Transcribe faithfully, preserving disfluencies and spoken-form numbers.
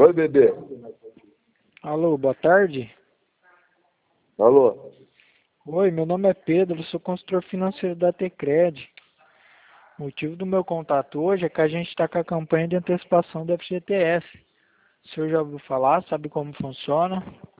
Oi, bebê. Alô, boa tarde. Alô. Oi, meu nome é Pedro, eu sou consultor financeiro da Tecred. O motivo do meu contato hoje é que a gente está com a campanha de antecipação do F G T S. O senhor já ouviu falar? Sabe como funciona?